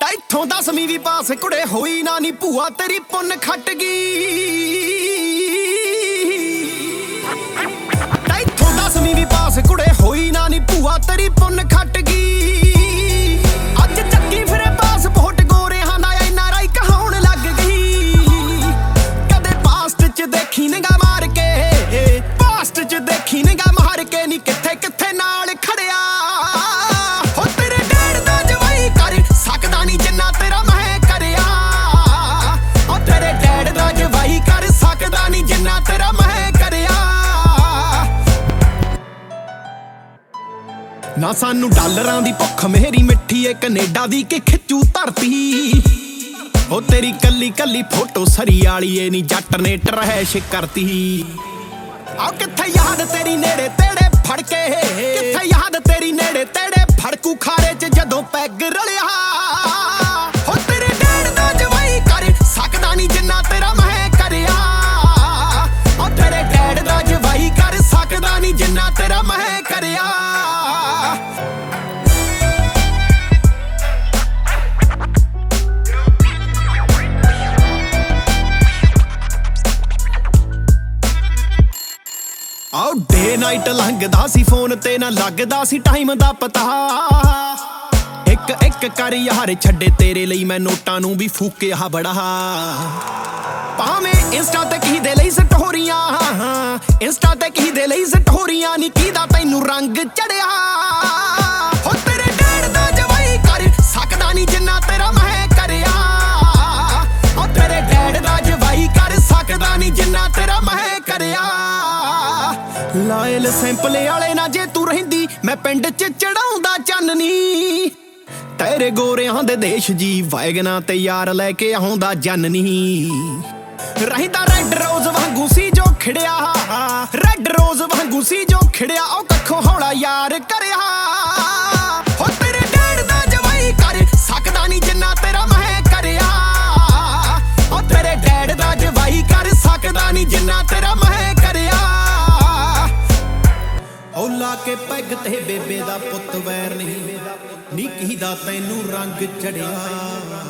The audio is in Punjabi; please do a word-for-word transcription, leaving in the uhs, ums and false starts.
ਇੱਥੋਂ ਦਸਵੀਂ ਵੀ ਪਾਸ ਕੁੜੇ ਹੋਈ ਨਾ ਨੀ ਭੂਆ ਤੇਰੀ ਪੁੰਨ ਖੱਟ ਗਈ। ਇੱਥੋਂ ਦਸਵੀਂ ਵੀ ਪਾਸ ਕੁੜੇ ਹੋਈ ਨਾ ਨੀ ਭੂਆ ਤੇਰੀ ਪੁੰਨ ਖੱਟ ਗਈ। ਅੱਜ ਚੱਕੀ ਫਿਰੇ ਪਾਸਪੋਰਟ ਗੋਰਿਆਂ ਦਾ ਐਨ ਆਰ ਆਈ ਕਹਾਉਣ ਲੱਗ ਗਈ। ਕਦੇ ਪਾਸਟ ਚ ਦੇਖੀ ਨਿਗਾਹ ਮਾਰ ਕੇ, ਪਾਸਟ ਚ ਦੇਖੀ ਨਿਗਾਹ ਮਾਰ ਕੇ ਨੀ ਕਿੱਥੇ ਕਿੱਥੇ ਨਾਲ ਖੜਿਆ। ਹੋ ਤੇਰੇ ਡੈਡ ਦਾ ਜਵਾਈ ਕਰ ਸਕਦਾ ਨੀ ਜਿੰਨਾ ਤੇਰਾ ਮੈਂ ਕਰਿਆ। ਹੋ ਤੇਰੇ ਡੈਡ ਦਾ ਜਵਾਈ ਕਰ ਸਕਦਾ ਨੀ ਜਿੰਨਾ ਤੇਰਾ ਮੈਂ ਕਰਿਆ। ਨਾ ਸਾਨੂੰ ਡਾਲਰਾਂ ਦੀ ਭੁੱਖ ਮੇਰੀ ਮਿੱਠੀ ਏ ਕੈਨੇਡਾ ਦੀ ਕਿ ਖਿੱਚੂ ਧਰਤੀ। ਉਹ ਤੇਰੀ ਕੱਲੀ ਕੱਲੀ ਫੋਟੋ ਸਰੀ ਵਾਲੀ ਏ ਨੀ ਜੱਟ ਨੇ ਟਰੈਸ਼ ਕਰਤੀ। ਆ ਕਿੱਥੇ ਯਾਦ ਤੇਰੀ ਨੇੜੇ ਤੇੜੇ ਫੜ ਕੇ, ਕਿੱਥੇ ਯਾਦ ਤੇਰੀ ਨੇੜੇ ਤੇੜੇ ਫੜਕੂ ਖਾਰੇ ਚ ਜਦੋਂ ਪੈਗ ਰਲਿਆ। ਹੋ ਤੇਰੇ ਡੈਡ ਦਾ ਜਵਾਈ ਕਰ ਸਕਦਾ ਨੀ ਜਿੰਨਾ ਤੇਰਾ ਮੈਂ ਕਰਿਆ। ਹੋ ਤੇਰੇ ਡੈਡ ਦਾ ਜਵਾਈ ਕਰ ਸਕਦਾ ਨੀ ਜਿੰਨਾ ਤੇਰਾ ਮੈਂ ਕਰਿਆ। ਆਓ ਡੇ ਨਾਈਟ ਲੰਘਦਾ ਸੀ ਫੋਨ ਤੇ ਨਾ ਲੱਗਦਾ ਸੀ ਟਾਈਮ ਦਾ ਪਤਾ। ਇੱਕ ਇੱਕ ਕਰ ਯਾਰ ਛੱਡੇ ਤੇਰੇ ਲਈ ਮੈਂ ਨੋਟਾਂ ਨੂੰ ਵੀ ਫੂਕਿਆ ਬੜਾ। ਭਾਵੇਂ ਇੰਸਟਾ ਤੇ ਕੀ ਦੇ ਲਈ ਸਟੋਰੀਆਂ, ਇੰਸਟਾ ਤੇ ਕੀ ਦੇ ਲਈ ਸਟੋਰੀਆਂ ਨੀ ਕਿਹਦਾ ਤੈਨੂੰ ਰੰਗ ਚੜਿਆ। ਹੋ ਤੇਰੇ ਡੈਡ ਦਾ ਜਵਾਈ ਕਰ ਸਕਦਾ ਨੀ ਜਿੰਨਾ ਤੇਰਾ ਮੈਂ ਕਰਿਆ। ਹੋ ਤੇਰੇ ਡੈਡ ਦਾ ਜਵਾਈ ਕਰ ਸਕਦਾ ਨੀ ਜਿੰਨਾ ਤੇਰਾ ਮੈਂ ਕਰਿਆ। ਲਾਇਲ ਸੈਂਪਲੇ ਵਾਲੇ ਨਾ ਜੇ ਤੂੰ ਰਹਿੰਦੀ ਮੈਂ ਪਿੰਡ ਚ ਚੜਾਉਂਦਾ ਚਾਨਣੀ। ਤੇਰੇ ਗੋਰਿਆਂ ਦੇ ਦੇਸ਼ ਜੀ ਵੈਗਨਾਂ ਤੇ ਯਾਰ ਲੈ ਕੇ ਆਉਂਦਾ ਜਨਨੀ। ਰਹਿੰਦਾ ਰੈੱਡ ਰੋਜ਼ ਵਾਂਗੂ ਸੀ ਜੋ ਖਿੜਿਆ, ਰੈੱਡ ਰੋਜ਼ ਵਾਂਗੂ ਸੀ ਜੋ ਖਿੜਿਆ। ਉਹ ਕੱਖੋਂ ਹੌਲਾ ਯਾਰ ਕਰਿਆ। ਹੋ ਤੇਰੇ ਡੈਡ ਦਾ ਜਵਾਈ ਕਰ ਸਕਦਾ ਨੀ ਜਿੰਨਾ ਤੇਰਾ ਮੈਂ ਕਰਿਆ। ਹੋ ਤੇਰੇ ਡੈਡ ਦਾ ਜਵਾਈ ਕਰ ਸਕਦਾ ਨੀ ਜਿੰਨਾ ਤੇਰਾ ਮੈਂ ਕਰਿਆ। ਉਹ ਲਾ ਕੇ ਪੈਗ ਤੇ ਬੇਬੇ ਦਾ ਪੁੱਤ ਵੈਰ ਨਹੀਂ ਨੀ ਕਿਹਦਾ ਤੈਨੂੰ ਰੰਗ ਚੜਿਆ।